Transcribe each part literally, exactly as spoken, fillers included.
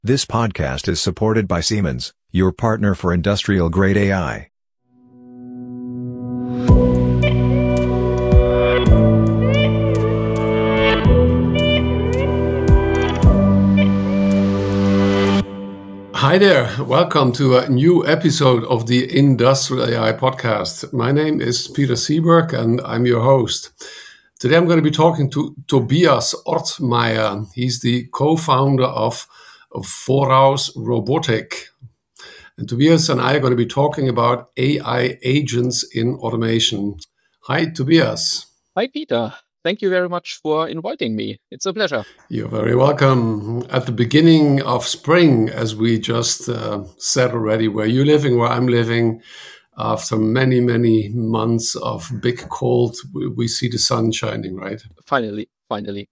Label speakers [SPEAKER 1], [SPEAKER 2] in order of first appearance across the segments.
[SPEAKER 1] This podcast is supported by Siemens, your partner for industrial-grade A I.
[SPEAKER 2] Hi there, welcome to a new episode of the Industrial A I podcast. My name is Peter Seeberg and I'm your host. Today I'm going to be talking to Tobias Ortmeier. He's the co-founder of Voraus Robotik. And Tobias and I are going to be talking about A I agents in automation. Hi, Tobias.
[SPEAKER 3] Hi, Peter. Thank you very much for inviting me. It's a pleasure.
[SPEAKER 2] You're very welcome. At the beginning of spring, as we just uh, said already, where you're living, where I'm living, after many, many months of big cold, we, we see the sun shining, right?
[SPEAKER 3] Finally, finally.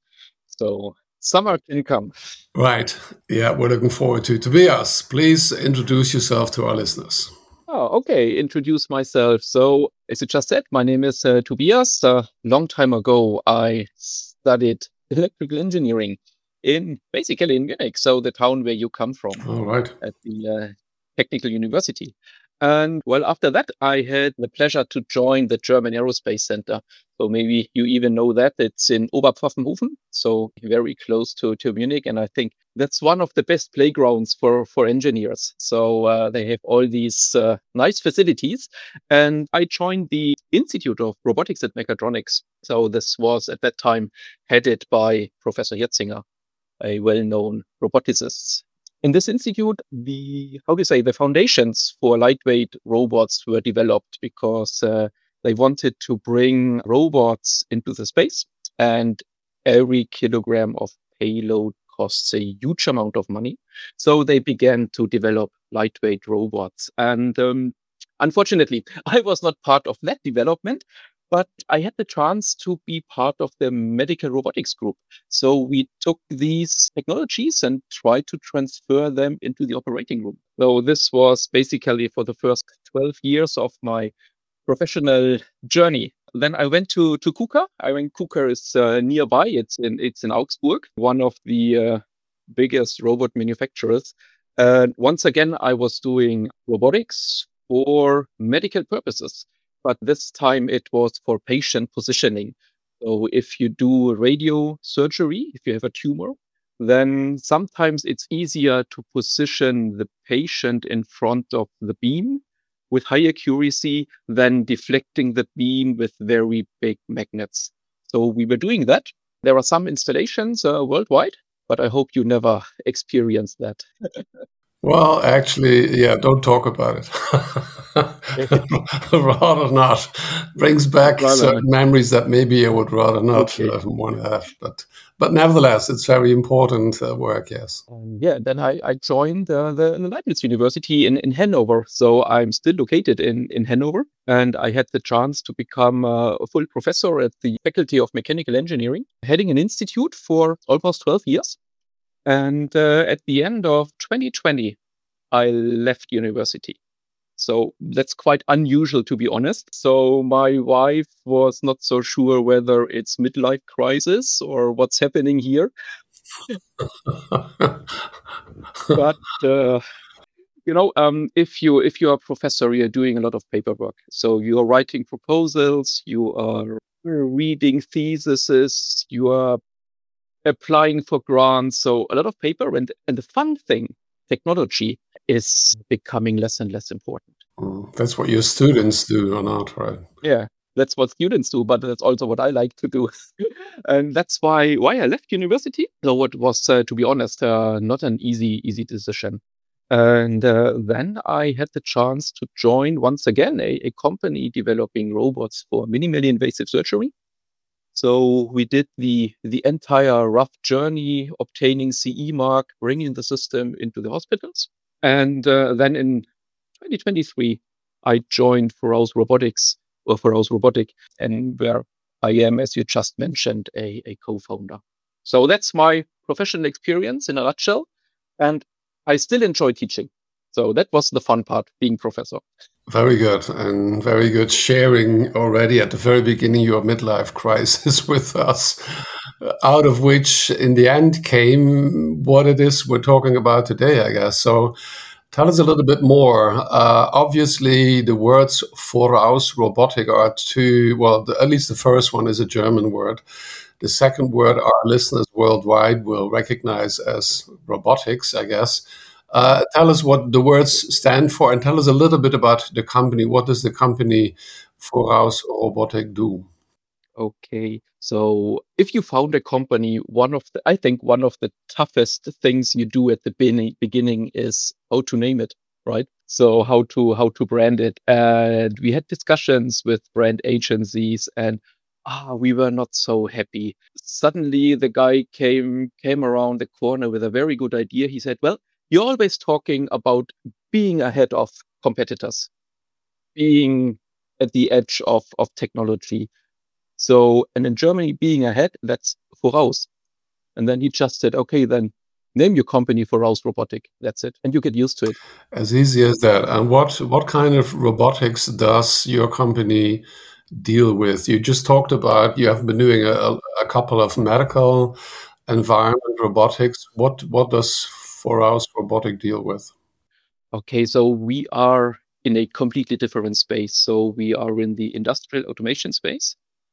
[SPEAKER 3] So summer can come.
[SPEAKER 2] Right. Yeah, we're looking forward to it. Tobias, please introduce yourself to our listeners.
[SPEAKER 3] Oh, okay. Introduce myself. So, as you just said, my name is uh, Tobias. A long time ago, I studied electrical engineering in basically in Munich, so the town where you come from.
[SPEAKER 2] All right.
[SPEAKER 3] At the uh, Technical University. And well, after that, I had the pleasure to join the German Aerospace Center. So maybe you even know that it's in Oberpfaffenhofen, so very close to, to Munich. And I think that's one of the best playgrounds for, for engineers. So uh, they have all these uh, nice facilities. And I joined the Institute of Robotics and Mechatronics. So this was at that time headed by Professor Jetzinger, a well-known roboticist. In this institute, the, how do you say, the foundations for lightweight robots were developed because uh, they wanted to bring robots into the space, and every kilogram of payload costs a huge amount of money. So they began to develop lightweight robots. And um, unfortunately, I was not part of that development, but I had the chance to be part of the medical robotics group. So we took these technologies and tried to transfer them into the operating room. So this was basically for the first twelve years of my professional journey. Then I went to, to KUKA. I mean, KUKA is uh, nearby. It's in, it's in Augsburg, one of the uh, biggest robot manufacturers. And once again, I was doing robotics for medical purposes. But this time it was for patient positioning. So if you do radio surgery, if you have a tumor, then sometimes it's easier to position the patient in front of the beam with high accuracy than deflecting the beam with very big magnets. So we were doing that. There are some installations uh, worldwide, but I hope you never experience that.
[SPEAKER 2] Well, actually, yeah, don't talk about it. Rather not. Brings back rather certain not. memories that maybe I would rather not okay. uh, want to have. But, but nevertheless, it's very important uh, work, yes.
[SPEAKER 3] Um, yeah, then I, I joined uh, the, the Leibniz University in, in Hanover. So I'm still located in, in Hanover. And I had the chance to become uh, a full professor at the Faculty of Mechanical Engineering, heading an institute for almost twelve years. And uh, at the end of twenty twenty, I left university. So that's quite unusual, to be honest. So my wife was not so sure whether it's midlife crisis or what's happening here. But, uh, you know, um, if you if you're a professor, you're doing a lot of paperwork. So you're writing proposals, you are reading theses, you are applying for grants, so a lot of paper. And, and the fun thing, technology, is becoming less and less important.
[SPEAKER 2] Mm, that's what your students do or not, right?
[SPEAKER 3] Yeah, that's what students do, but that's also what I like to do. And that's why why I left university. So it was, uh, to be honest, uh, not an easy, easy decision. And uh, then I had the chance to join, once again, a, a company developing robots for minimally invasive surgery. So we did the the entire rough journey, obtaining C E mark, bringing the system into the hospitals. And uh, then in twenty twenty-three, I joined Voraus Robotics, or Voraus Robotik, and where I am, as you just mentioned, a, a co-founder. So that's my professional experience in a nutshell. And I still enjoy teaching. So that was the fun part, being professor.
[SPEAKER 2] Very good, and very good sharing already at the very beginning your midlife crisis with us, out of which in the end came what it is we're talking about today, I guess. So tell us a little bit more. Uh, obviously, the words Voraus Robotik are two, well, the, at least the first one is a German word. The second word our listeners worldwide will recognize as robotics, I guess. Uh, tell us what the words stand for, and tell us a little bit about the company. What does the company Voraus Robotik do?
[SPEAKER 3] Okay, so if you found a company, one of the, I think one of the toughest things you do at the beginning, beginning is how to name it, right? So how to how to brand it. And we had discussions with brand agencies, and ah, we were not so happy. Suddenly, the guy came came around the corner with a very good idea. He said, "Well, you're always talking about being ahead of competitors, being at the edge of, of technology. So, and in Germany, being ahead, that's Voraus." And then he just said, okay, then name your company Voraus Robotik. That's it. And you get used to it.
[SPEAKER 2] As easy as that. And what, what kind of robotics does your company deal with? You just talked about, you have been doing a, a couple of medical environment robotics. What, what does Voraus Robotik deal with?
[SPEAKER 3] Okay, so we are in a completely different space. So we are in the industrial automation space.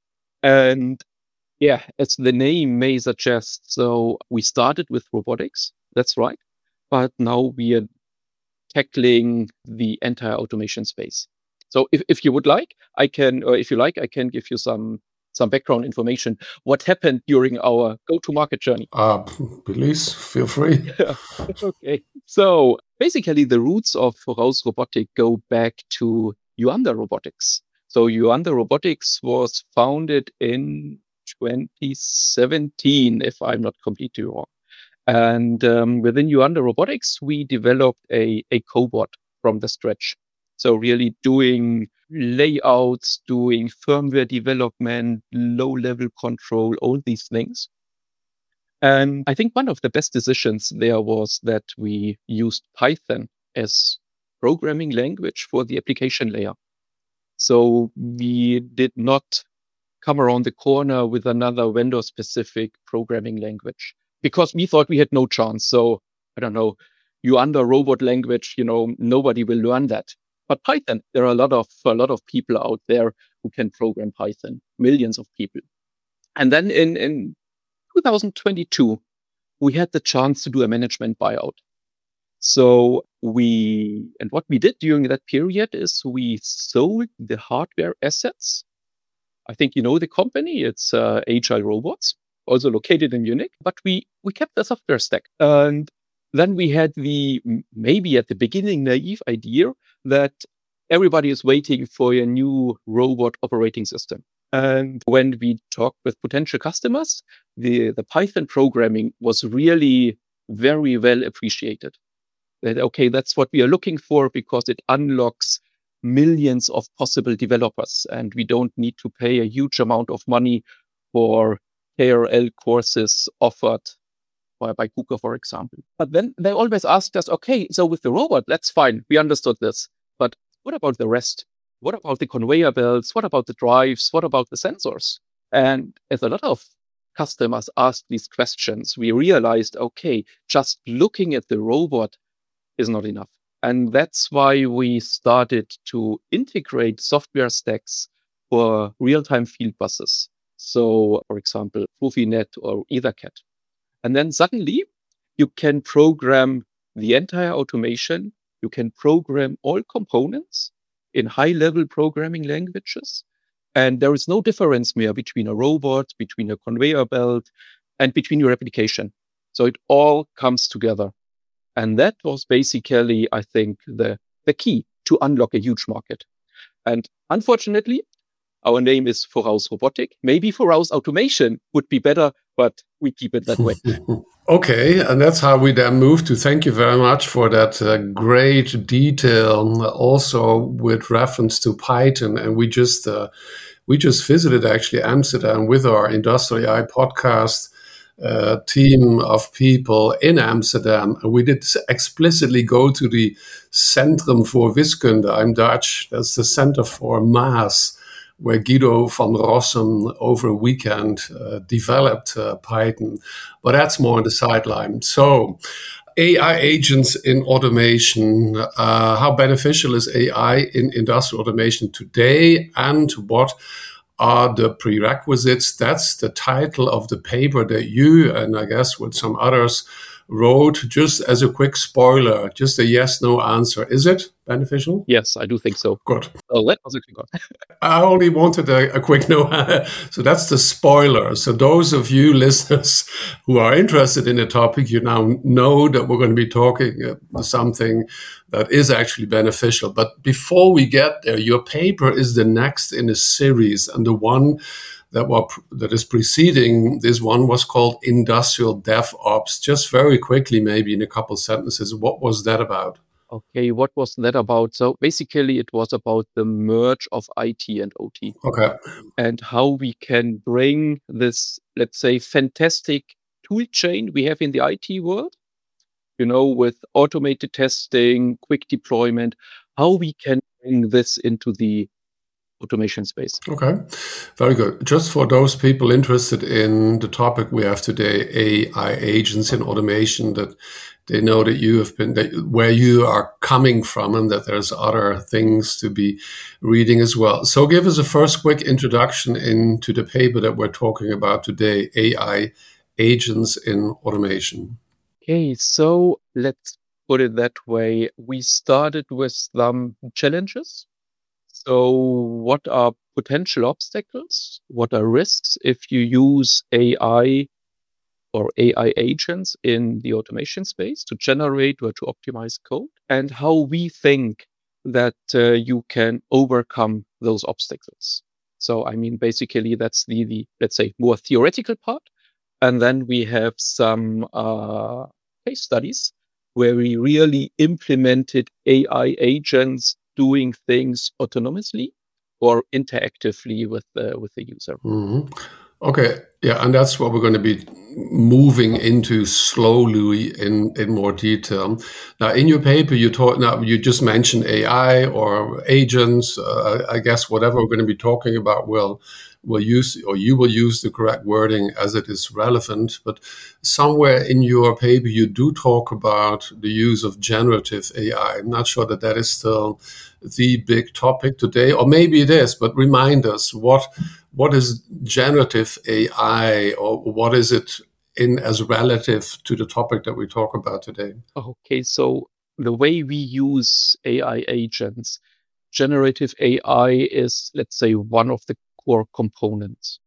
[SPEAKER 3] And yeah, as the name may suggest, so we started with robotics, that's right. But now we are tackling the entire automation space. So if, if you would like, I can, or if you like, I can give you some some background information. What happened during our go-to-market journey?
[SPEAKER 2] Uh, please, feel free.
[SPEAKER 3] Yeah. Okay. So basically, the roots of Voraus Robotik go back to Yuanda Robotics. So Yuanda Robotics was founded in twenty seventeen, if I'm not completely wrong. And um, within Yuanda Robotics, we developed a, a cobot from the scratch. So really doing layouts, doing firmware development, low-level control, all these things. And I think one of the best decisions there was that we used Python as programming language for the application layer. So we did not come around the corner with another vendor-specific programming language because we thought we had no chance. So I don't know, Yuanda robot language, you know, nobody will learn that. But Python, there are a lot of a lot of people out there who can program Python, millions of people. And then in, in two thousand twenty-two, we had the chance to do a management buyout. So we, and what we did during that period is we sold the hardware assets. I think you know the company, it's uh, Agile Robots, also located in Munich, but we, we kept the software stack. And then we had the, maybe at the beginning, naive idea that everybody is waiting for a new robot operating system. And when we talked with potential customers, the, the Python programming was really very well appreciated. That, okay, that's what we are looking for because it unlocks millions of possible developers, and we don't need to pay a huge amount of money for K R L courses offered by, by KUKA, for example. But then they always asked us, okay, so with the robot, that's fine. We understood this. But what about the rest? What about the conveyor belts? What about the drives? What about the sensors? And as a lot of customers asked these questions, we realized, okay, just looking at the robot is not enough. And that's why we started to integrate software stacks for real-time field buses. So, for example, Profinet or EtherCAT. And then suddenly you can program the entire automation. You can program all components in high-level programming languages. And there is no difference more between a robot, between a conveyor belt, and between your application. So it all comes together. And that was basically, I think, the, the key to unlock a huge market. And unfortunately, our name is Voraus Robotik. Maybe Voraus Automation would be better, but we keep it that way.
[SPEAKER 2] Okay, and that's how we then move to thank you very much for that uh, great detail, also with reference to Python. And we just uh, we just visited actually Amsterdam with our Industrial A I podcast. a team of people in Amsterdam, and we did explicitly go to the Centrum voor Wiskunde. I'm Dutch. That's the Center for Maths, where Guido van Rossum over a weekend uh, developed uh, Python. But that's more on the sideline. So A I agents in automation, uh, how beneficial is A I in industrial automation today, and what are the prerequisites? That's the title of the paper that you, and I guess with some others, wrote. Just as a quick spoiler, just a yes, no answer. Is it beneficial?
[SPEAKER 3] Yes, I do think so.
[SPEAKER 2] Good.
[SPEAKER 3] Oh, that was a quick one.
[SPEAKER 2] I only wanted a, a quick no. So that's the spoiler. So those of you listeners who are interested in the topic, you now know that we're going to be talking uh, something that is actually beneficial. But before we get there, your paper is the next in a series, and the one that was that is preceding this one was called Industrial DevOps. Just very quickly, maybe in a couple sentences, what was that about?
[SPEAKER 3] Okay, what was that about? So basically, it was about the merge of I T and O T.
[SPEAKER 2] Okay.
[SPEAKER 3] And how we can bring this, let's say, fantastic tool chain we have in the I T world, you know, with automated testing, quick deployment, how we can bring this into the automation space.
[SPEAKER 2] Okay, very good. Just for those people interested in the topic we have today, A I agents in automation, that they know that you have been, that where you are coming from, and that there's other things to be reading as well. So give us a first quick introduction into the paper that we're talking about today, A I agents in automation.
[SPEAKER 3] Okay, so let's put it that way. We started with some challenges. So what are potential obstacles? What are risks if you use A I or A I agents in the automation space to generate or to optimize code? And how we think that uh, you can overcome those obstacles. So, I mean, basically, that's the, the let's say, more theoretical part. And then we have some uh, case studies where we really implemented A I agents doing things autonomously or interactively with the with the user.
[SPEAKER 2] Mm-hmm. Okay, yeah, and that's what we're going to be moving into slowly in, in more detail. Now, in your paper, you talk now you just mentioned A I or agents. Uh, I guess whatever we're going to be talking about will will use or you will use the correct wording as it is relevant. But somewhere in your paper, you do talk about the use of generative A I. I'm not sure that that is still the big topic today, or maybe it is. But remind us what. What is generative A I, or what is it in as relative to the topic that we talk about today?
[SPEAKER 3] Okay, so the way we use A I agents, generative A I is, let's say, one of the core components.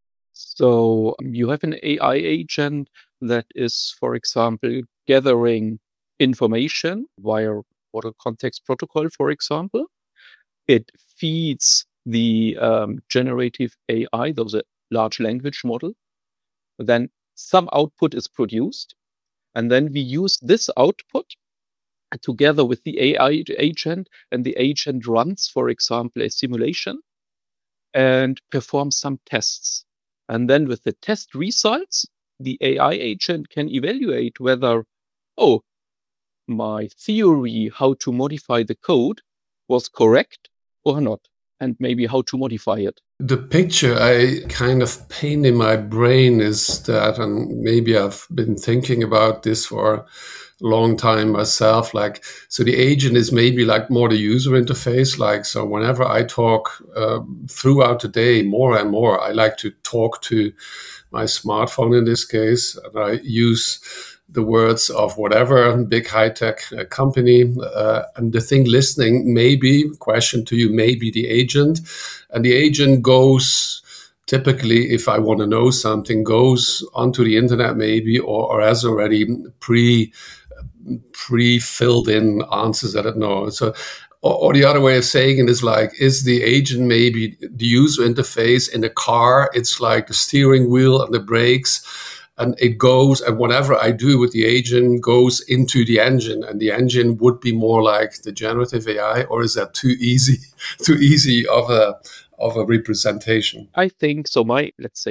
[SPEAKER 3] So you have an A I agent that is, for example, gathering information via Model Context Protocol, for example. It feeds the um, generative A I, those are large language model. Then some output is produced. And then we use this output together with the A I agent, and the agent runs, for example, a simulation and performs some tests. And then with the test results, the A I agent can evaluate whether, oh, my theory how to modify the code was correct or not, and maybe how to modify it.
[SPEAKER 2] The picture I kind of paint in my brain is that, and maybe I've been thinking about this for a long time myself, like, so the agent is maybe like more the user interface. Like, so whenever I talk uh, throughout the day, more and more, I like to talk to my smartphone in this case, and I use the words of whatever big high-tech uh, company, uh, and the thing listening may be, question to you, may be the agent. And the agent goes, typically, if I want to know something, goes onto the internet maybe, or, or has already pre, pre-filled in answers that it knows. So, or, or the other way of saying it is like, is the agent maybe the user interface in the car? It's like the steering wheel and the brakes. And it goes, and whatever I do with the agent goes into the engine, and the engine would be more like the generative A I, or is that too easy, too easy of a of a representation?
[SPEAKER 3] I think so. My, let's say,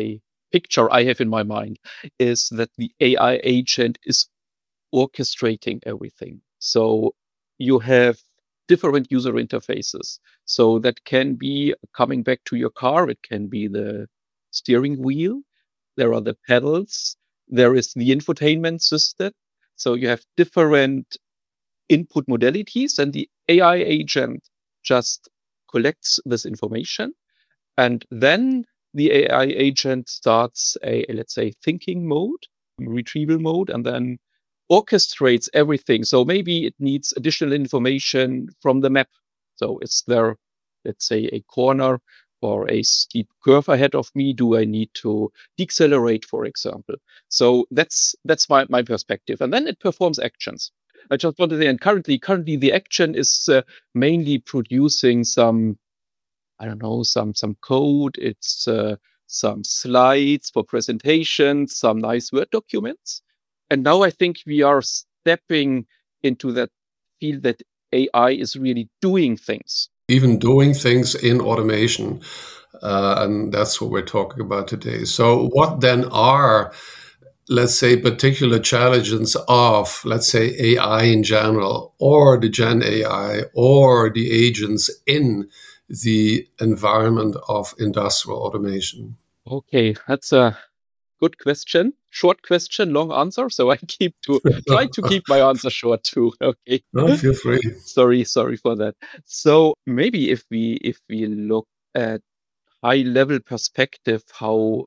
[SPEAKER 3] picture I have in my mind is that the A I agent is orchestrating everything. So you have different user interfaces. So that can be, coming back to your car, it can be the steering wheel, there are the pedals, there is the infotainment system. So you have different input modalities, and the A I agent just collects this information. And then the A I agent starts a, let's say, thinking mode, retrieval mode, and then orchestrates everything. So maybe it needs additional information from the map. So is there, let's say, a corner or a steep curve ahead of me? Do I need to decelerate, for example? So that's that's my, my perspective. And then it performs actions. I just want to say, and currently, currently the action is uh, mainly producing some, I don't know, some some code. It's uh, some slides for presentations, some nice Word documents. And now I think we are stepping into that field that A I is really doing things.
[SPEAKER 2] Even doing things in automation. Uh, and that's what we're talking about today. So what then are, let's say, particular challenges of, let's say, A I in general, or the Gen A I, or the agents in the environment of industrial automation?
[SPEAKER 3] Okay, that's a good question. Short question, long answer. So I keep to try to keep my answer short too. Okay.
[SPEAKER 2] No, feel free.
[SPEAKER 3] sorry, sorry for that. So maybe if we if we look at high level perspective, how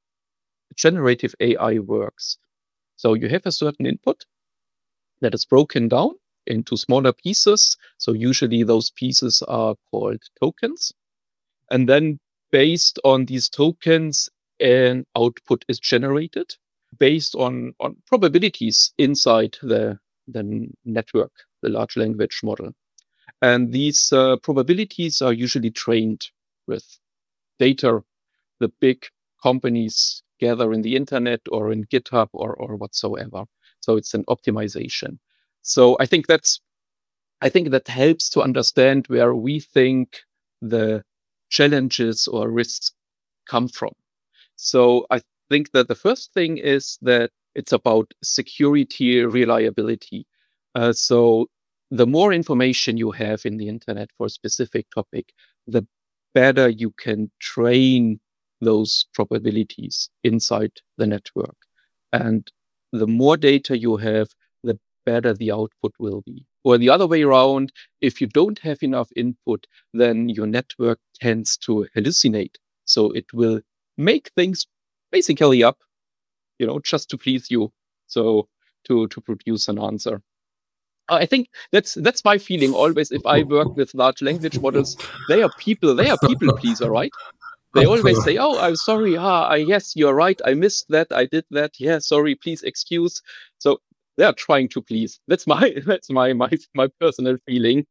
[SPEAKER 3] generative A I works. So you have a certain input that is broken down into smaller pieces. So usually those pieces are called tokens. And then based on these tokens, an output is generated based on, on probabilities inside the, the network, the large language model. And these uh, probabilities are usually trained with data the big companies gather in the internet or in GitHub or, or whatsoever. So it's an optimization. So I think that's, I think that helps to understand where we think the challenges or risks come from. So I think that the first thing is that it's about security, reliability. Uh, so the more information you have in the internet for a specific topic, the better you can train those probabilities inside the network. And the more data you have, the better the output will be. Or the other way around, if you don't have enough input, then your network tends to hallucinate. So it will make things basically up, you know, just to please you. So to, to produce an answer. I think that's that's my feeling always. If I work with large language models, they are people, they are people pleaser, right? They always say, "Oh, I'm sorry. Ah, I, yes, you're right. I missed that. I did that. Yeah, sorry. Please excuse." So they are trying to please. That's my that's my my my personal feeling.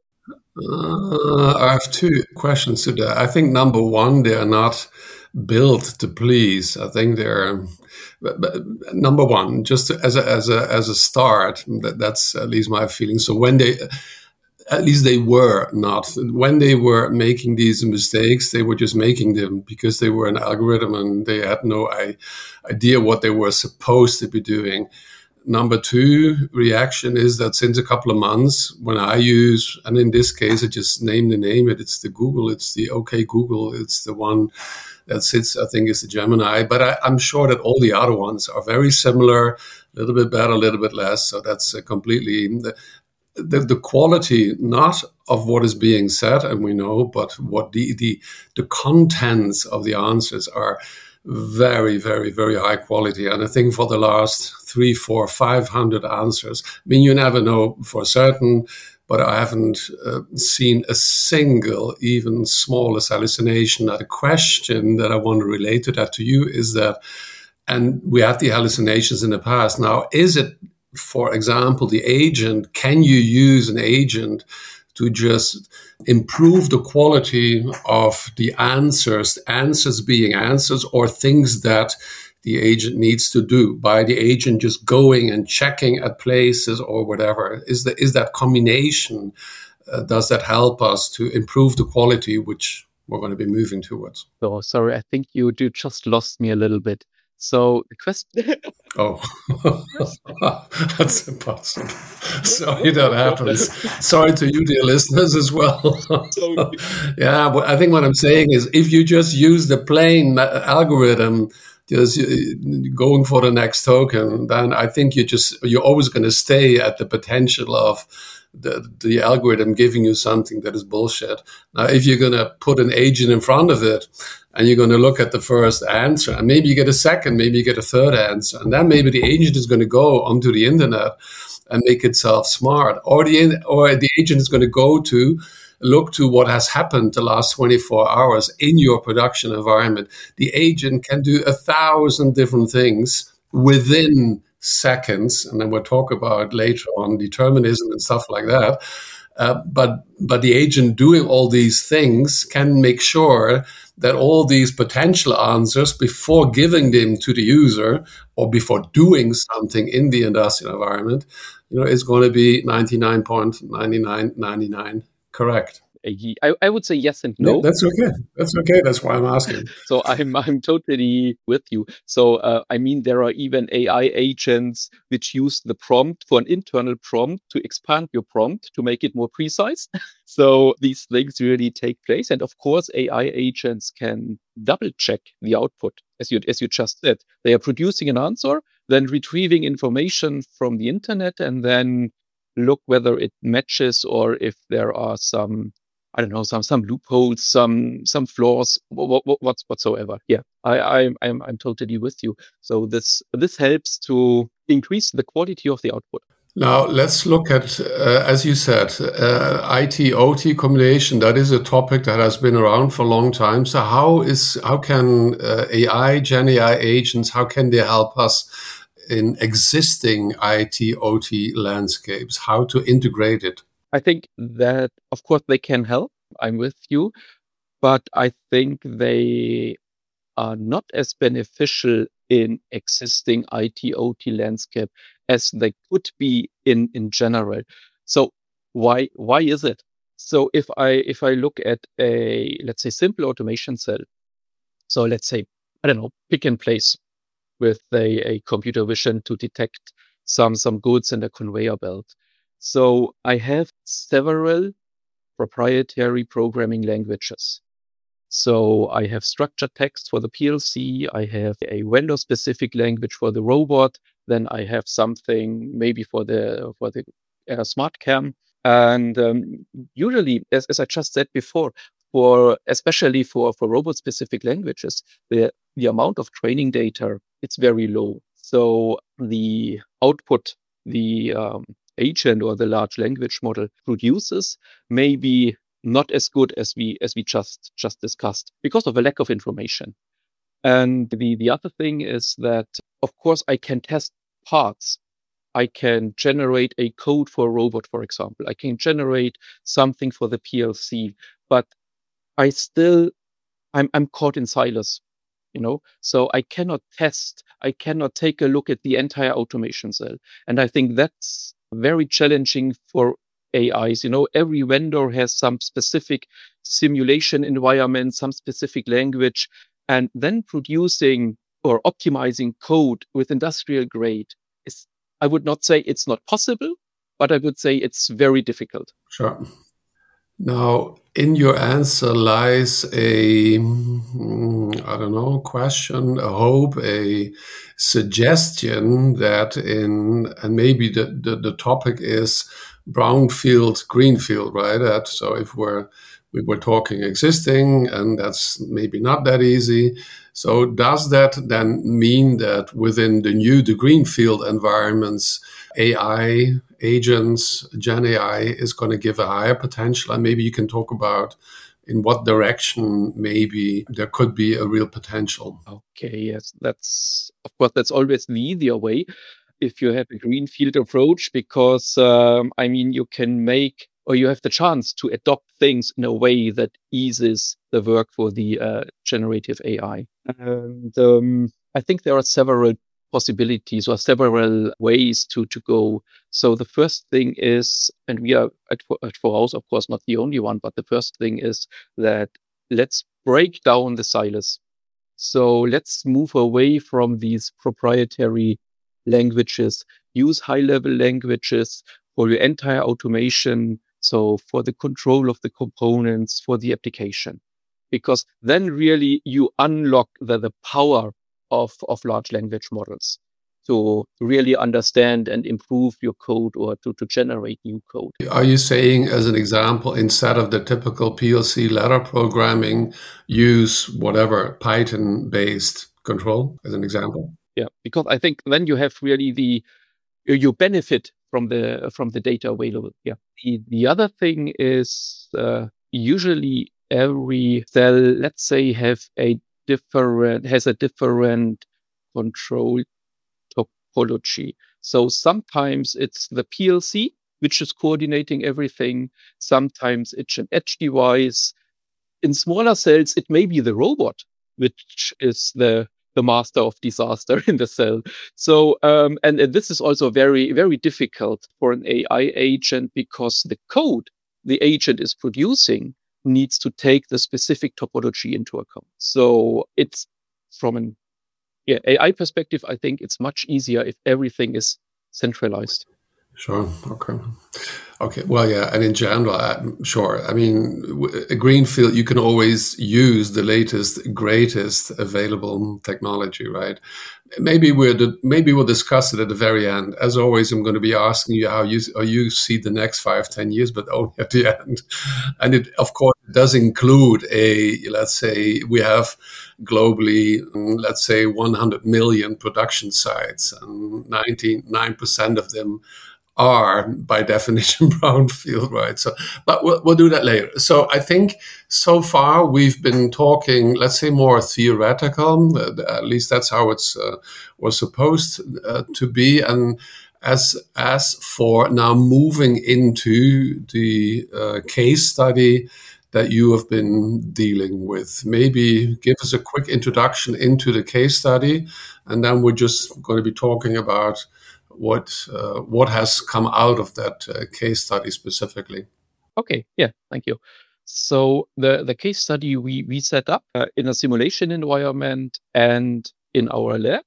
[SPEAKER 2] Uh, I have two questions to that. I think number one, they are not built to please. I think they're but, but number one, just as a as a as a start. That, that's at least my feeling. So when they, at least they were not. When they were making these mistakes, they were just making them because they were an algorithm and they had no I, idea what they were supposed to be doing. Number two reaction is that since a couple of months, when I use, and in this case, I just name the name it, it's the Google, it's the OK Google, it's the one that sits, I think, is the Gemini. But I, I'm sure that all the other ones are very similar, a little bit better, a little bit less. So that's a completely the, the the quality, not of what is being said, and we know, but what the the the contents of the answers are very, very, very high quality. And I think for the last three, four, five hundred answers, I mean, you never know for certain, but I haven't uh, seen a single, even smallest hallucination. Now, the question that I want to relate to that to you is that, and we had the hallucinations in the past. Now, is it, for example, the agent, can you use an agent to just improve the quality of the answers, answers being answers, or things that the agent needs to do by the agent just going and checking at places or whatever? Is that, is that combination, uh, does that help us to improve the quality, which we're going to be moving towards.
[SPEAKER 3] So sorry, I think you do just lost me a little bit. So the question.
[SPEAKER 2] Oh, that's impossible. Sorry that happens. Sorry to you, dear listeners, as well. Yeah, but I think what I'm saying is if you just use the plain algorithm, just going for the next token, then I think you just, you're always going to stay at the potential of the, the algorithm giving you something that is bullshit. Now, if you're going to put an agent in front of it, and you're going to look at the first answer, and maybe you get a second, maybe you get a third answer, and then maybe the agent is going to go onto the internet and make itself smart, or the or the agent is going to go to look to what has happened the last twenty-four hours in your production environment. The agent can do a thousand different things within seconds, and then we'll talk about later on determinism and stuff like that. Uh, but but the agent doing all these things can make sure that all these potential answers, before giving them to the user or before doing something in the industrial environment, you know, is going to be ninety-nine point nine nine nine nine correct.
[SPEAKER 3] I, I would say yes and no.
[SPEAKER 2] Yeah, that's okay. That's okay. That's why I'm asking.
[SPEAKER 3] So I'm I'm totally with you. So uh, I mean, there are even A I agents which use the prompt for an internal prompt to expand your prompt to make it more precise. So these things really take place, and of course, A I agents can double check the output, as you as you just said. They are producing an answer, then retrieving information from the internet, and then look whether it matches or if there are some, I don't know, some some loopholes, some some flaws, what, what, what's whatsoever. Yeah, I I'm I'm I'm totally with you. So this this helps to increase the quality of the output.
[SPEAKER 2] Now let's look at, uh, as you said, uh, I T O T combination. That is a topic that has been around for a long time. So how is how can uh, A I, Gen A I agents, how can they help us in existing I T O T landscapes? How to integrate it?
[SPEAKER 3] I think that, of course, they can help. I'm with you. But I think they are not as beneficial in existing I T O T landscape as they could be in, in general. So why why is it? So if I if I look at a, let's say, simple automation cell, so let's say, I don't know, pick and place with a, a computer vision to detect some some goods in a conveyor belt. So I have several proprietary programming languages. So I have structured text for the P L C, I have a vendor-specific language for the robot, then I have something maybe for the for the uh, smart cam. And um, usually, as, as I just said before, for especially for, for robot-specific languages, the, the amount of training data, it's very low. So the output, the um, agent or the large language model produces may be not as good as we as we just just discussed because of a lack of information. And the, the other thing is that, of course, I can test parts. I can generate a code for a robot, for example. I can generate something for the P L C, but I still, I'm I'm caught in silos, you know. So I cannot test. I cannot take a look at the entire automation cell, and I think that's very challenging for A Is. You know, every vendor has some specific simulation environment, some specific language, and then producing or optimizing code with industrial grade is, I would not say it's not possible, but I would say it's very difficult.
[SPEAKER 2] Sure. Now, in your answer lies a, I don't know, question, a hope, a suggestion that in, and maybe the, the, the topic is brownfield, greenfield, right? That, so if we're, we were talking existing, and that's maybe not that easy. So does that then mean that within the new, the greenfield environments, A I agents, Gen A I is going to give a higher potential? And maybe you can talk about in what direction maybe there could be a real potential.
[SPEAKER 3] Okay, yes, that's, of course, that's always the easier way if you have a greenfield approach, because, um, I mean, you can make, or you have the chance to adopt things in a way that eases the work for the uh, generative A I. And um, I think there are several possibilities or several ways to, to go. So the first thing is, and we are at, at Voraus, of course, not the only one, but the first thing is that let's break down the silos. So let's move away from these proprietary languages, use high-level languages for your entire automation, so for the control of the components, for the application. Because then really you unlock the, the power of, of large language models to really understand and improve your code or to, to generate new code.
[SPEAKER 2] Are you saying, as an example, instead of the typical P L C ladder programming, use whatever Python-based control as an example?
[SPEAKER 3] Yeah, because I think then you have really the, you benefit from the from the data available. Yeah. The, the other thing is uh, usually every cell, let's say, have a different has a different control topology. So sometimes it's the P L C which is coordinating everything. Sometimes it's an edge device. In smaller cells, it may be the robot which is the the master of disaster in the cell. So, um, and, and this is also very, very difficult for an A I agent because the code the agent is producing needs to take the specific topology into account. So it's from an yeah, A I perspective, I think it's much easier if everything is centralized.
[SPEAKER 2] Sure. Okay. Okay. Well, yeah. And in general, uh, sure. I mean, a greenfield, you can always use the latest, greatest available technology, right? Maybe we're maybe we'll discuss it at the very end. As always, I'm going to be asking you how you how you see the next five, ten years, but only at the end. And it, of course, it does include a, let's say, we have globally, let's say, one hundred million production sites, and ninety-nine percent of them are by definition brownfield, right? So, but we'll, we'll do that later. So I think so far we've been talking, let's say, more theoretical. Uh, at least that's how it's uh, was supposed uh, to be. And as as for now moving into the uh, case study that you have been dealing with, maybe give us a quick introduction into the case study, and then we're just going to be talking about what uh, what has come out of that uh, case study specifically.
[SPEAKER 3] Okay, yeah, thank you. So the, the case study we, we set up uh, in a simulation environment and in our lab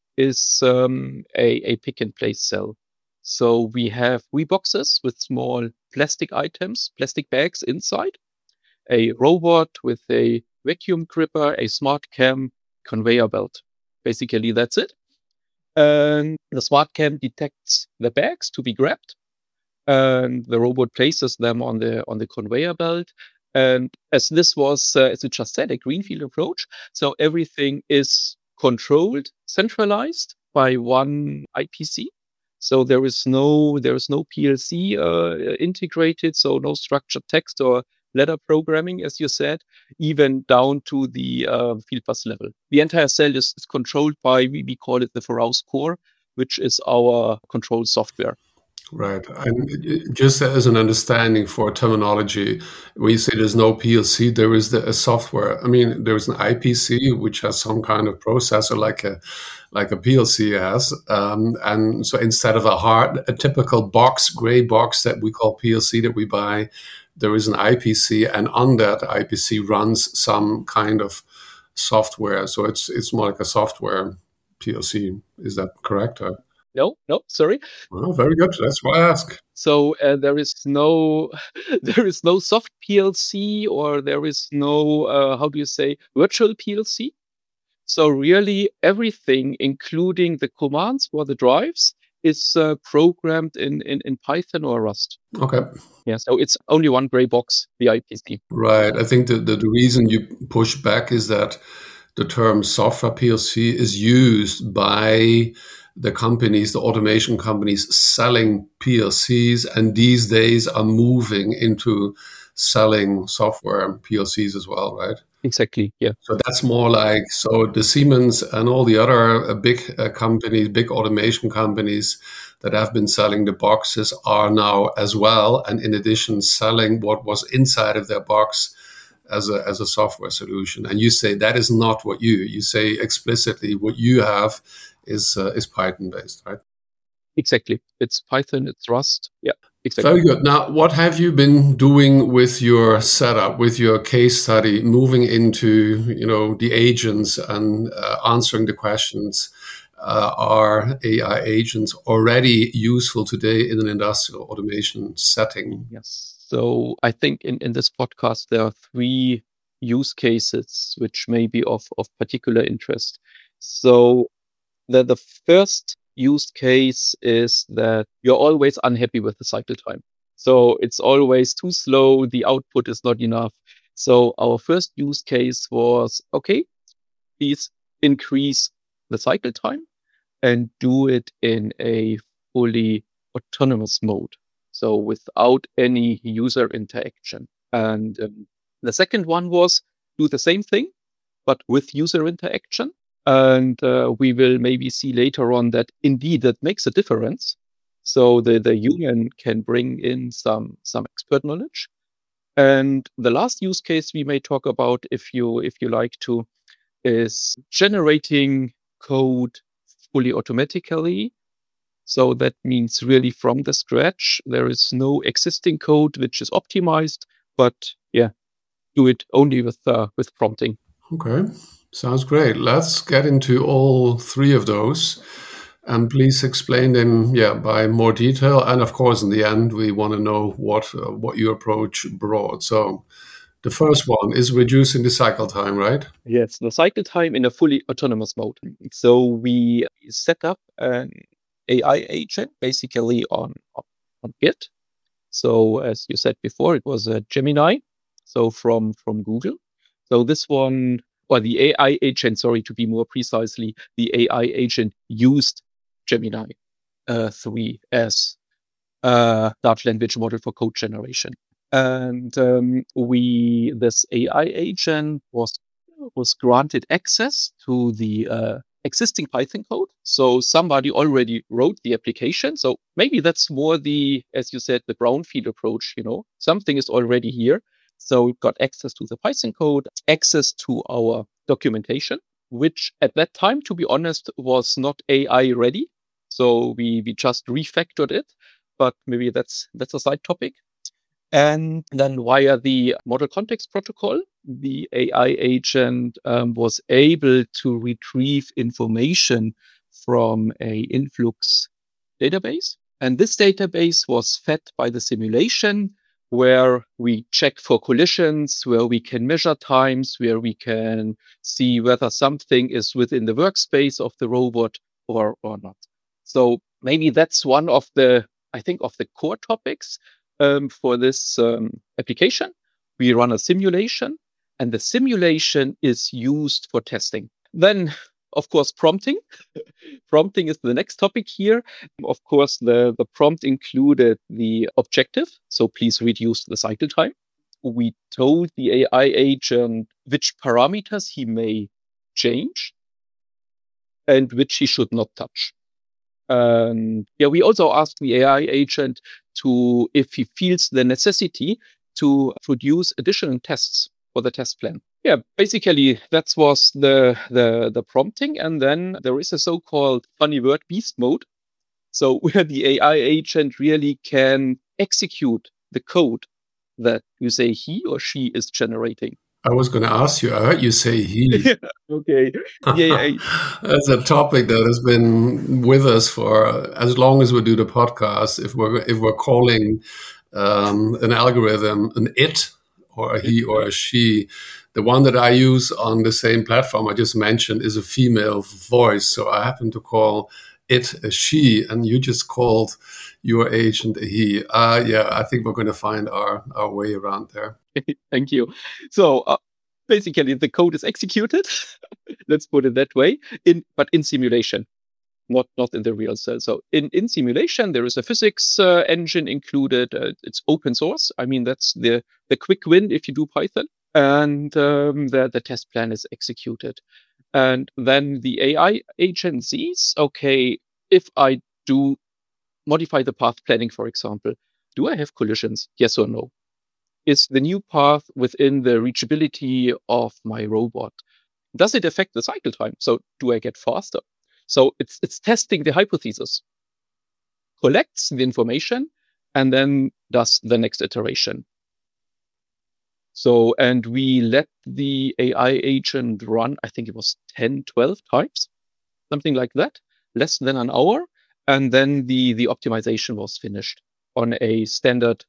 [SPEAKER 3] is um, a, a pick and place cell. So we have wee boxes with small plastic items, plastic bags inside, a robot with a vacuum gripper, a smart cam, conveyor belt. Basically, that's it. And the smart cam detects the bags to be grabbed, and the robot places them on the on the conveyor belt. And as this was, uh, as you just said, a greenfield approach, so everything is controlled, centralized by one I P C. So there is no there is no P L C uh, integrated, so no structured text or ladder programming, as you said, even down to the uh, field bus level. The entire cell is, is controlled by, we, we call it the Voraus core, which is our control software.
[SPEAKER 2] Right. And just as an understanding for terminology, when you say there's no P L C, there is the a software. I mean, there's an I P C, which has some kind of processor like a like a P L C has. Um, and so instead of a hard, a typical box, gray box that we call P L C that we buy, there is an I P C, and on that I P C runs some kind of software. So it's it's more like a software P L C. Is that correct? Or?
[SPEAKER 3] No, no, sorry.
[SPEAKER 2] Well, very good. That's why I ask.
[SPEAKER 3] So uh, there is no there is no soft P L C, or there is no uh, how do you say virtual P L C. So really everything, including the commands for the drives, is uh, programmed in, in, in Python or Rust.
[SPEAKER 2] Okay.
[SPEAKER 3] Yeah, so it's only one gray box, the I P C.
[SPEAKER 2] Right. I think the, the, the reason you push back is that the term software P L C is used by the companies, the automation companies selling P L Cs, and these days are moving into selling software P L Cs as well, right?
[SPEAKER 3] Exactly, yeah.
[SPEAKER 2] So that's more like, so the Siemens and all the other uh, big uh, companies, big automation companies that have been selling the boxes are now as well, and in addition, selling what was inside of their box as a as a software solution. And you say that is not what you, you say explicitly what you have is uh, is Python based, right?
[SPEAKER 3] Exactly. It's Python, it's Rust. Yeah. exactly.
[SPEAKER 2] Very good. Now, what have you been doing with your setup, with your case study, moving into, you know, the agents and uh, answering the questions? Uh, are A I agents already useful today in an industrial automation setting?
[SPEAKER 3] Yes. So I think in, in this podcast, there are three use cases which may be of, of particular interest. So the, the first use case is that you're always unhappy with the cycle time. So it's always too slow. The output is not enough. So our first use case was, okay, please increase the cycle time and do it in a fully autonomous mode. So without any user interaction. And um, the second one was do the same thing, but with user interaction. And uh, we will maybe see later on that indeed that makes a difference. So the, the human can bring in some, some expert knowledge. And the last use case we may talk about, if you if you like to, is generating code fully automatically. So that means really from the scratch. There is no existing code which is optimized, but yeah, do it only with uh, with prompting.
[SPEAKER 2] Okay, sounds great. Let's get into all three of those. And please explain them, yeah, by more detail. And of course, in the end, we want to know what uh, what your approach brought. So the first one is reducing the cycle time, right?
[SPEAKER 3] Yes, the cycle time in a fully autonomous mode. So we set up an A I agent basically on, on Git. So as you said before, it was a Gemini, so from, from Google. So this one, or the A I agent, sorry, to be more precisely, the A I agent used Gemini uh, three as a large language model for code generation. And um, we, this A I agent was was granted access to the uh, existing Python code. So somebody already wrote the application. So maybe that's more the, as you said, the brownfield approach. You know, something is already here. So we've got access to the Python code, access to our documentation, which at that time, to be honest, was not A I ready. So we we just refactored it, but maybe that's that's a side topic. And then via the model context protocol, the A I agent um, was able to retrieve information from a influx database. And this database was fed by the simulation where we check for collisions, where we can measure times, where we can see whether something is within the workspace of the robot or, or not. So maybe that's one of the, I think, of the core topics um, for this um, application. We run a simulation, and the simulation is used for testing. Then, of course, prompting. Prompting is the next topic here. Of course, the, the prompt included the objective. So please reduce the cycle time. We told the A I agent which parameters he may change and which he should not touch. And yeah, we also asked the A I agent to, if he feels the necessity, to produce additional tests for the test plan. Yeah, basically that was the, the, the prompting. And then there is a so-called funny word beast mode. So where the A I agent really can execute the code that you say he or she is generating.
[SPEAKER 2] I was going to ask you, I heard you say he.
[SPEAKER 3] Okay. Yeah,
[SPEAKER 2] that's a topic that has been with us for as long as we do the podcast. If we're if we're calling um, an algorithm an it or a he or a she, the one that I use on the same platform I just mentioned is a female voice. So I happen to call it a she, and you just called your agent a he. Uh, yeah, I think we're going to find our, our way around there.
[SPEAKER 3] Thank you. So uh, basically, the code is executed. Let's put it that way. In but in simulation, not not in the real cell. So in in simulation, there is a physics uh, engine included. Uh, it's open source. I mean, that's the the quick win if you do Python. And um, the the test plan is executed. And then the A I agent sees, okay, if I do modify the path planning, for example, do I have collisions? Yes or no? Is the new path within the reachability of my robot? Does it affect the cycle time? So do I get faster? So it's it's testing the hypothesis, collects the information, and then does the next iteration. So, and we let the A I agent run, I think it was ten, twelve times, something like that, less than an hour. And then the, the optimization was finished on a standard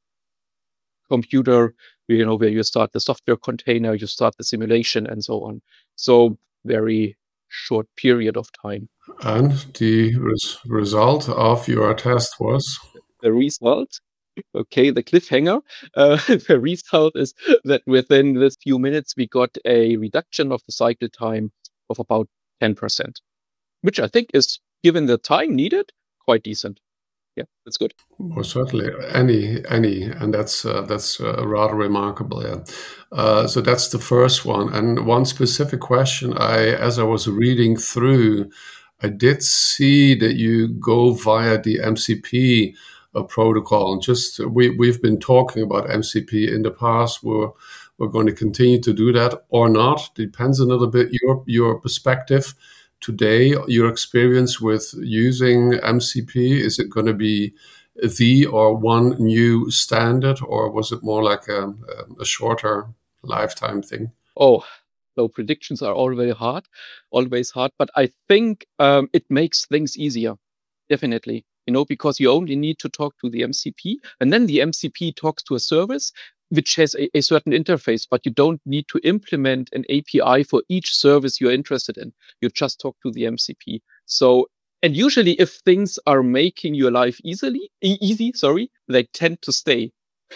[SPEAKER 3] computer, you know, where you start the software container, you start the simulation and so on. So very short period of time.
[SPEAKER 2] And the res- result of your test was?
[SPEAKER 3] The result, okay, the cliffhanger, uh, the result is that within this few minutes, we got a reduction of the cycle time of about ten percent, which I think is, given the time needed, quite decent. Yeah, that's good.
[SPEAKER 2] Well, certainly, any, any, and that's uh, that's uh, rather remarkable. Yeah. Uh, so that's the first one. And one specific question, I, as I was reading through, I did see that you go via the M C P uh, protocol. And just we we've been talking about M C P in the past. We're we're going to continue to do that or not. Depends a little bit your your perspective. Today, your experience with using M C P, is it going to be the or one new standard, or was it more like a, a shorter lifetime thing?
[SPEAKER 3] Oh, so predictions are always hard, always hard. But I think um, it makes things easier, definitely. You know, because you only need to talk to the M C P, and then the M C P talks to a service which has a, a certain interface, but you don't need to implement an A P I for each service you're interested in. You just talk to the M C P. So, and usually if things are making your life easily, e- easy, sorry, they tend to stay.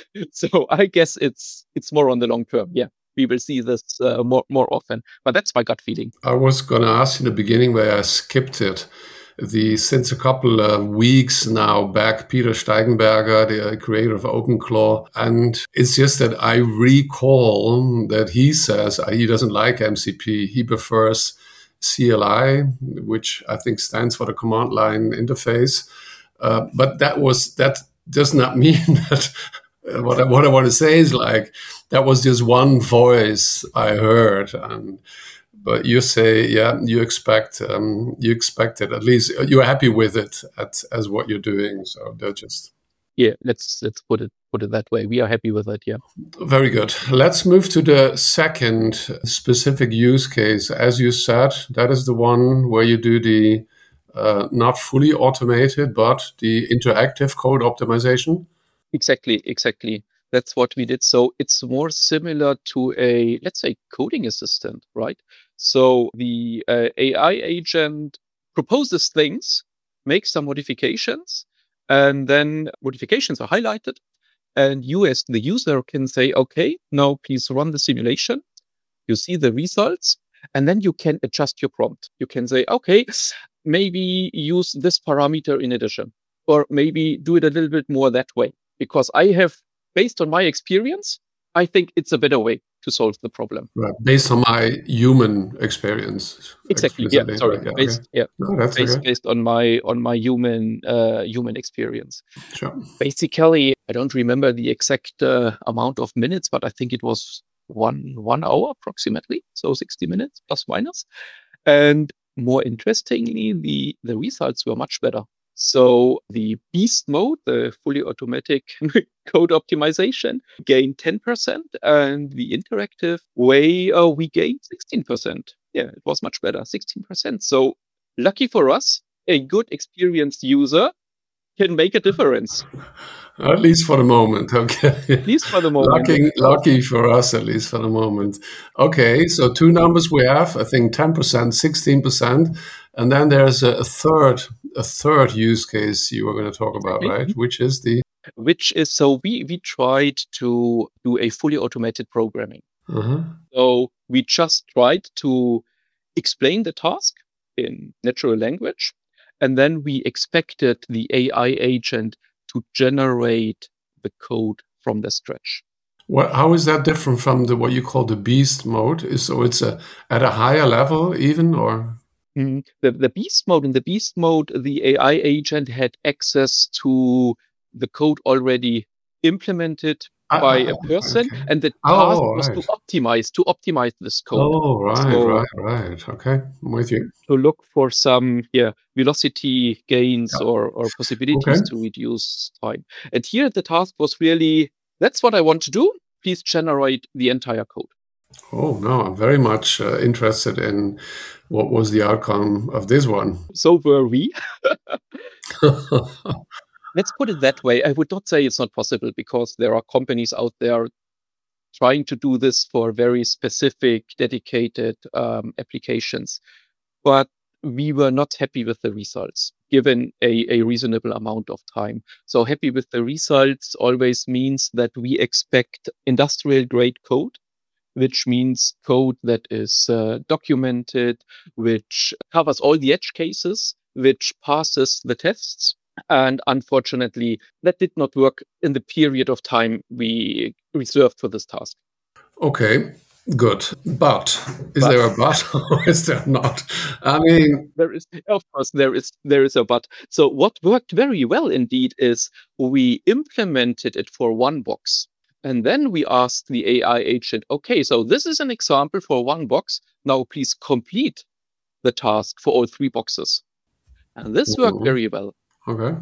[SPEAKER 3] So I guess it's it's more on the long term. Yeah, we will see this uh, more more often. But that's my gut feeling.
[SPEAKER 2] I was going to ask in the beginning where I skipped it. The since a couple of weeks now back, Peter Steigenberger, the creator of OpenClaw, and it's just that I recall that he says he doesn't like M C P. He prefers C L I, which I think stands for the command line interface. Uh, but that was that does not mean that. What I, what I want to say is, like, that was just one voice I heard, and but you say, yeah, you expect um, you expect it, at least you're happy with it at, as what you're doing. So they're just
[SPEAKER 3] yeah. Let's let's put it put it that way. We are happy with it. Yeah.
[SPEAKER 2] Very good. Let's move to the second specific use case. As you said, that is the one where you do the uh, not fully automated, but the interactive code optimization.
[SPEAKER 3] Exactly, exactly. That's what we did. So it's more similar to a, let's say, coding assistant, right? So the uh, A I agent proposes things, makes some modifications, and then modifications are highlighted. And you, as the user, can say, okay, now please run the simulation. You see the results, and then you can adjust your prompt. You can say, okay, maybe use this parameter in addition, or maybe do it a little bit more that way. Because I have, based on my experience, I think it's a better way to solve the problem.
[SPEAKER 2] Right. Based on my human experience.
[SPEAKER 3] Exactly. Yeah. Sorry.
[SPEAKER 2] Right. Yeah,
[SPEAKER 3] based,
[SPEAKER 2] okay.
[SPEAKER 3] yeah.
[SPEAKER 2] No, that's
[SPEAKER 3] based,
[SPEAKER 2] okay.
[SPEAKER 3] based on my on my human uh, human experience.
[SPEAKER 2] Sure.
[SPEAKER 3] Basically, I don't remember the exact uh, amount of minutes, but I think it was one one hour approximately, so sixty minutes plus minus. And more interestingly, the the results were much better. So the beast mode, the fully automatic code optimization, gained ten percent, and the interactive way uh, we gained sixteen percent. Yeah, it was much better, sixteen percent. So lucky for us, a good experienced user can make a difference.
[SPEAKER 2] At least for the moment, okay.
[SPEAKER 3] At least for the moment.
[SPEAKER 2] Lucky, lucky for us, at least for the moment. Okay, so two numbers we have, I think ten percent, sixteen percent. And then there's a third, a third use case you were going to talk about, right? Mm-hmm. Which is the...
[SPEAKER 3] Which is, so we, we tried to do a fully automated programming.
[SPEAKER 2] Uh-huh.
[SPEAKER 3] So we just tried to explain the task in natural language. And then we expected the A I agent to generate the code from the scratch.
[SPEAKER 2] Well, how is that different from the what you call the beast mode? Is so it's a at a higher level even, or
[SPEAKER 3] mm, the the beast mode? In the beast mode, the A I agent had access to the code already implemented
[SPEAKER 2] I,
[SPEAKER 3] by
[SPEAKER 2] I,
[SPEAKER 3] a person,
[SPEAKER 2] okay.
[SPEAKER 3] and the
[SPEAKER 2] Oh,
[SPEAKER 3] task
[SPEAKER 2] oh,
[SPEAKER 3] was
[SPEAKER 2] right.
[SPEAKER 3] to optimize to optimize this code.
[SPEAKER 2] Oh, right,
[SPEAKER 3] So
[SPEAKER 2] right, right. Okay, I'm with you.
[SPEAKER 3] to look for some yeah velocity gains
[SPEAKER 2] Yeah.
[SPEAKER 3] or or possibilities
[SPEAKER 2] Okay.
[SPEAKER 3] to reduce time. And here the task was really, that's what I want to do. Please generate the entire code.
[SPEAKER 2] Oh, no, I'm very much uh, interested in what was the outcome of this one.
[SPEAKER 3] So were we. Let's put it that way. I would not say it's not possible, because there are companies out there trying to do this for very specific, dedicated um, applications. But we were not happy with the results, given a, a reasonable amount of time. So happy with the results always means that we expect industrial grade code, which means code that is uh, documented, which covers all the edge cases, which passes the tests. And unfortunately, that did not work in the period of time we reserved for this task.
[SPEAKER 2] Okay, good. But is
[SPEAKER 3] But-
[SPEAKER 2] there a but or is there not? I mean,
[SPEAKER 3] There is, of course, there is there is a but. So what worked very well indeed is we implemented it for one box. And then we asked the A I agent, okay, so this is an example for one box. Now please complete the task for all three boxes. And this worked
[SPEAKER 2] Mhm.
[SPEAKER 3] very well.
[SPEAKER 2] okay.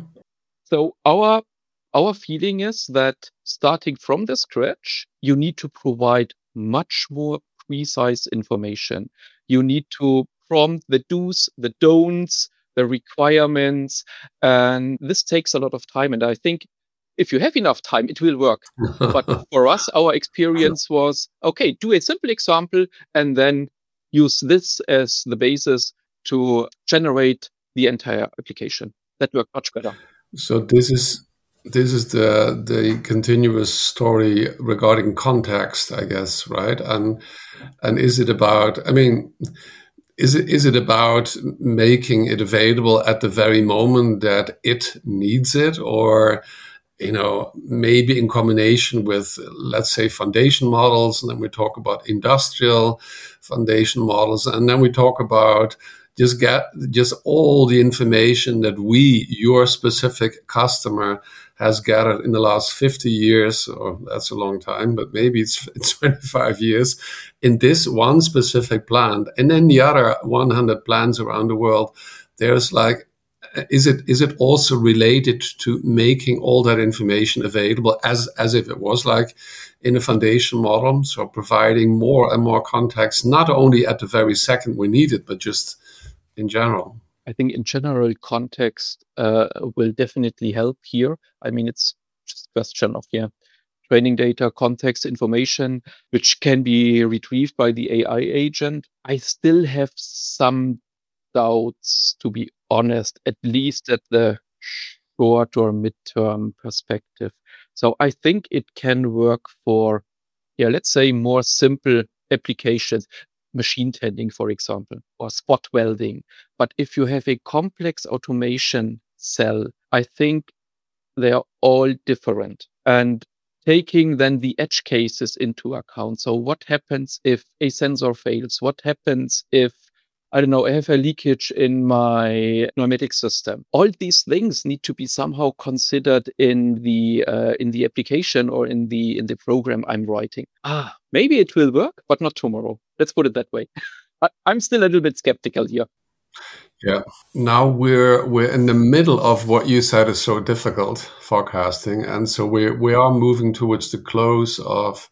[SPEAKER 3] So our our feeling is that starting from the scratch, you need to provide much more precise information. You need to prompt the do's, the don'ts, the requirements, and this takes a lot of time. And I think if you have enough time, it will work. But for us, our experience was, okay, do a simple example and then use this as the basis to generate the entire application. That worked much better.
[SPEAKER 2] So this is this is the the continuous story regarding context, I guess, right? And and is it about? I mean, is it is it about making it available at the very moment that it needs it, or you know, maybe in combination with, let's say, foundation models, and then we talk about industrial foundation models, and then we talk about just get just all the information that we, your specific customer, has gathered in the last fifty years, or that's a long time, but maybe it's, it's twenty-five years, in this one specific plant. And then the other one hundred plants around the world, there's like, is it is it also related to making all that information available as, as if it was like in a foundation model? So providing more and more context, not only at the very second we need it, but just in general.
[SPEAKER 3] I think in general, context uh, will definitely help here. I mean, it's just a question of, yeah, training data, context, information, which can be retrieved by the A I agent. I still have some doubts, to be honest, at least at the short or midterm perspective. So I think it can work for, yeah, let's say more simple applications. Machine tending, for example, or spot welding. But if you have a complex automation cell, I think they are all different. And taking then the edge cases into account. So what happens if a sensor fails? What happens if, I don't know, I have a leakage in my pneumatic system? All these things need to be somehow considered in the uh, in the application or in the in the program I'm writing. Ah, maybe it will work, but not tomorrow. Let's put it that way. I, I'm still a little bit skeptical here.
[SPEAKER 2] Yeah. Now we're we're in the middle of what you said is so difficult, forecasting, and so we we are moving towards the close of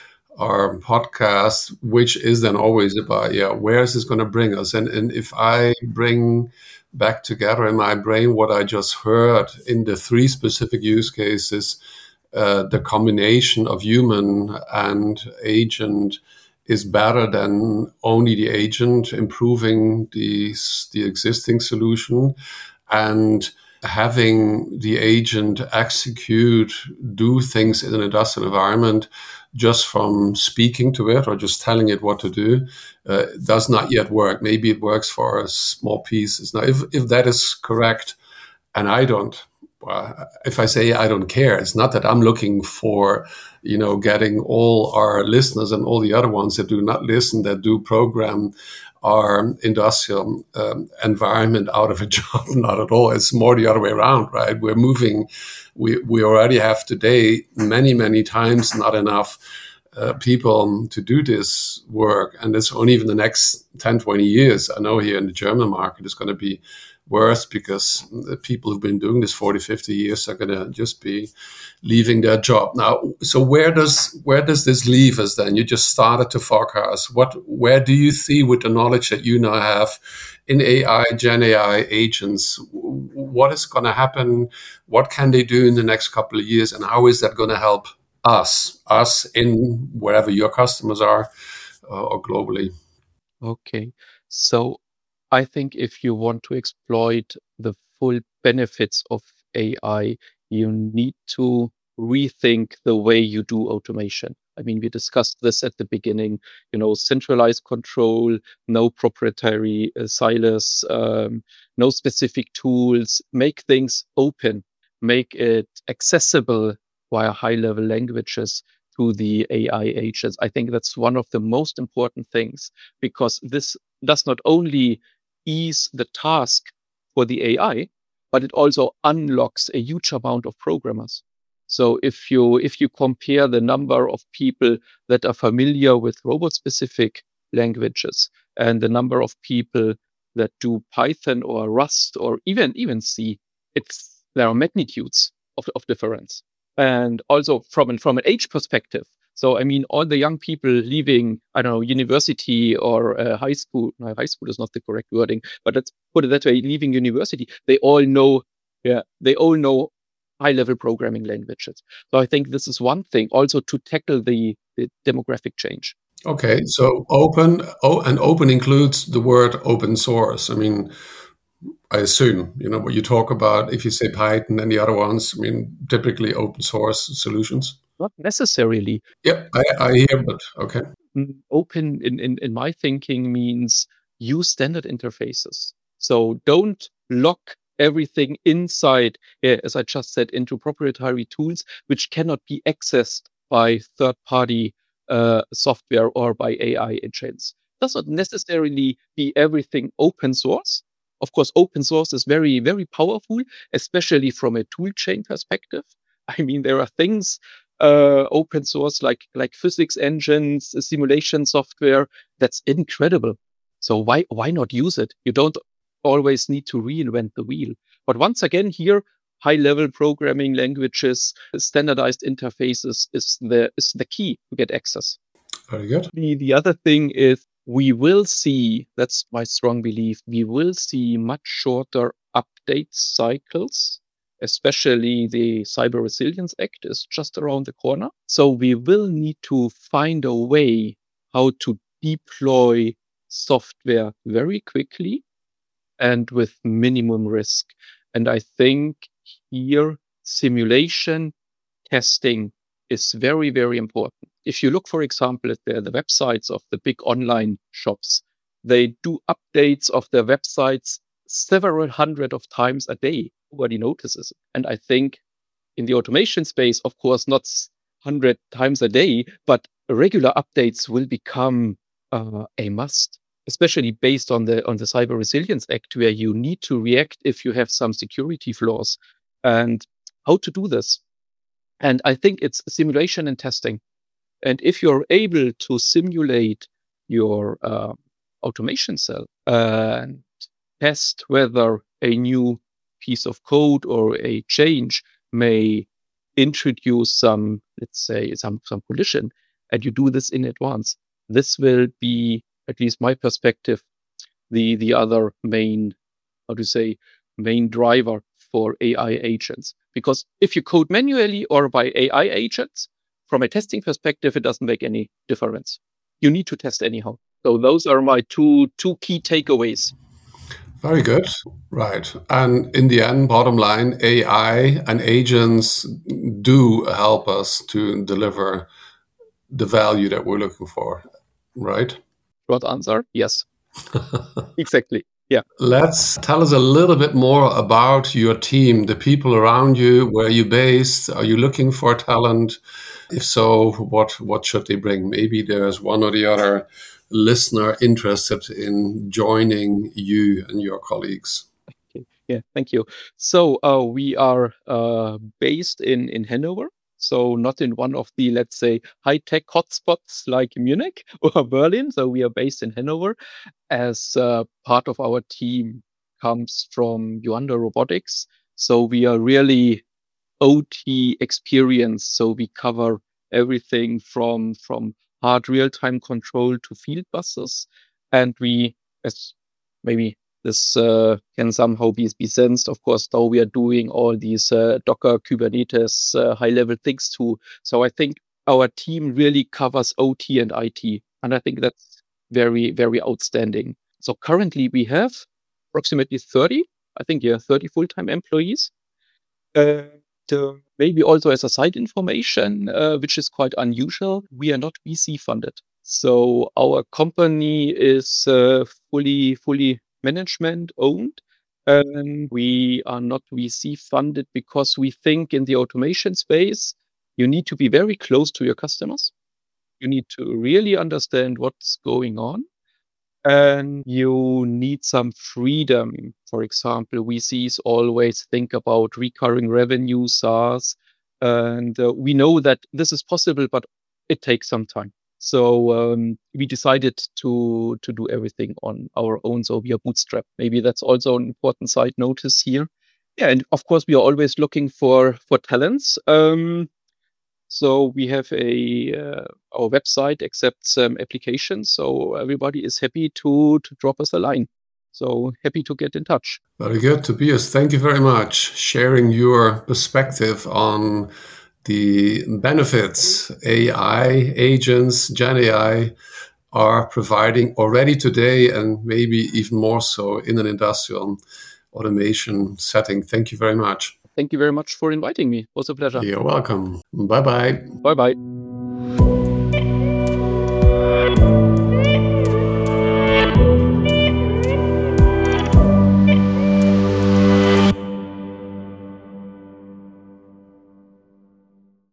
[SPEAKER 2] our podcast, which is then always about, yeah, where is this going to bring us? And and if I bring back together in my brain what I just heard in the three specific use cases, uh, the combination of human and agent is better than only the agent improving the, the existing solution, and having the agent execute, do things in an industrial environment just from speaking to it or just telling it what to do uh, does not yet work. Maybe it works for a small pieces. Now, if, if that is correct, and I don't, well, if I say I don't care, it's not that I'm looking for, you know, getting all our listeners and all the other ones that do not listen, that do program our industrial um, environment out of a job. Not at all. It's more the other way around, right? We're moving. We we already have today many, many times not enough uh, people to do this work. And it's only even the next ten, twenty years. I know here in the German market is going to be worse because the people who've been doing this forty, fifty years are going to just be leaving their job. Now, so where does where does this leave us then? You just started to forecast. What, where do you see with the knowledge that you now have in A I, Gen A I agents, what is going to happen? What can they do in the next couple of years? And how is that going to help us, us in wherever your customers are uh, or globally?
[SPEAKER 3] Okay. So I think if you want to exploit the full benefits of A I, you need to rethink the way you do automation. I mean, we discussed this at the beginning, you know, centralized control, no proprietary uh, silos, um, no specific tools, make things open, make it accessible via high-level languages to the A I agents. I think that's one of the most important things, because this does not only ease the task for the A I, but it also unlocks a huge amount of programmers. So if you if you compare the number of people that are familiar with robot-specific languages and the number of people that do Python or Rust or even even C, it's there are magnitudes of, of difference. And also from an from an age perspective. So I mean, all the young people leaving, I don't know, university or uh, high school. No, high school is not the correct wording, but let's put it that way. Leaving university, they all know, yeah, they all know high-level programming languages. So I think this is one thing also to tackle the, the demographic change.
[SPEAKER 2] Okay, so open, oh, and open includes the word open source. I mean, I assume, you know, what you talk about, if you say Python and the other ones, I mean, typically open source solutions.
[SPEAKER 3] Not necessarily.
[SPEAKER 2] Yeah, I, I hear, but okay.
[SPEAKER 3] Open in, in, in my thinking means use standard interfaces. So don't lock everything inside, yeah, as I just said, into proprietary tools, which cannot be accessed by third-party uh, software or by A I agents. Does not necessarily be everything open source. Of course, open source is very, very powerful, especially from a tool chain perspective. I mean, there are things uh, open source like like physics engines, simulation software that's incredible. So why why not use it? You don't always need to reinvent the wheel. But once again, here, high-level programming languages, standardized interfaces is the is the key to get access.
[SPEAKER 2] Very good.
[SPEAKER 3] The, the other thing is we will see, that's my strong belief, we will see much shorter update cycles, especially the Cyber Resilience Act is just around the corner. So we will need to find a way how to deploy software very quickly and with minimum risk. And I think here simulation testing is very, very important. If you look, for example, at the, the websites of the big online shops, they do updates of their websites several hundred of times a day. Nobody notices it. And I think in the automation space, of course, not one hundred times a day, but regular updates will become uh, a must, especially based on the on the Cyber Resilience Act, where you need to react if you have some security flaws. And how to do this? And I think it's simulation and testing. And if you're able to simulate your uh, automation cell and test whether a new piece of code or a change may introduce some, let's say, some, some collision, and you do this in advance, this will be, at least my perspective, the, the other main, how to say, main driver for A I agents. Because if you code manually or by A I agents, from a testing perspective, it doesn't make any difference. You need to test anyhow. So those are my two two key takeaways.
[SPEAKER 2] Very good. Right. And in the end, bottom line, A I and agents do help us to deliver the value that we're looking for, right?
[SPEAKER 3] Short answer, yes. Exactly. Yeah.
[SPEAKER 2] Let's tell us a little bit more about your team, the people around you, where you're based. Are you looking for talent? If so, what what should they bring? Maybe there's one or the other listener interested in joining you and your colleagues.
[SPEAKER 3] Okay. Yeah, thank you. So uh, we are uh, based in in Hanover. So not in one of the, let's say, high-tech hotspots like Munich or Berlin. So we are based in Hanover. As uh, part of our team comes from Yuanda Robotics. So we are really O T experienced. So we cover everything from from hard real-time control to field buses. And we, as maybe this uh, can somehow be, be sensed, of course, though we are doing all these uh, Docker, Kubernetes, uh, high-level things too. So I think our team really covers O T and I T. And I think that's very, very outstanding. So currently we have approximately thirty, I think, yeah, thirty full-time employees. Uh, uh, maybe also as a side information, uh, which is quite unusual, we are not V C funded. So our company is uh, fully, fully management owned. And we are not V C funded because we think in the automation space, you need to be very close to your customers. You need to really understand what's going on. And you need some freedom. For example, V Cs always think about recurring revenue, SaaS. And uh, we know that this is possible, but it takes some time. So um, we decided to to do everything on our own. So we are bootstrapped. Maybe that's also an important side notice here. Yeah, and of course we are always looking for for talents. Um, so we have a uh, our website accepts um, applications. So everybody is happy to to drop us a line. So happy to get in touch.
[SPEAKER 2] Very good, Tobias. Thank you very much sharing your perspective on the benefits A I agents, Gen A I are providing already today, and maybe even more so in an industrial automation setting. Thank you very much.
[SPEAKER 3] Thank you very much for inviting me. It was a pleasure.
[SPEAKER 2] You're welcome. Bye-bye.
[SPEAKER 3] Bye-bye.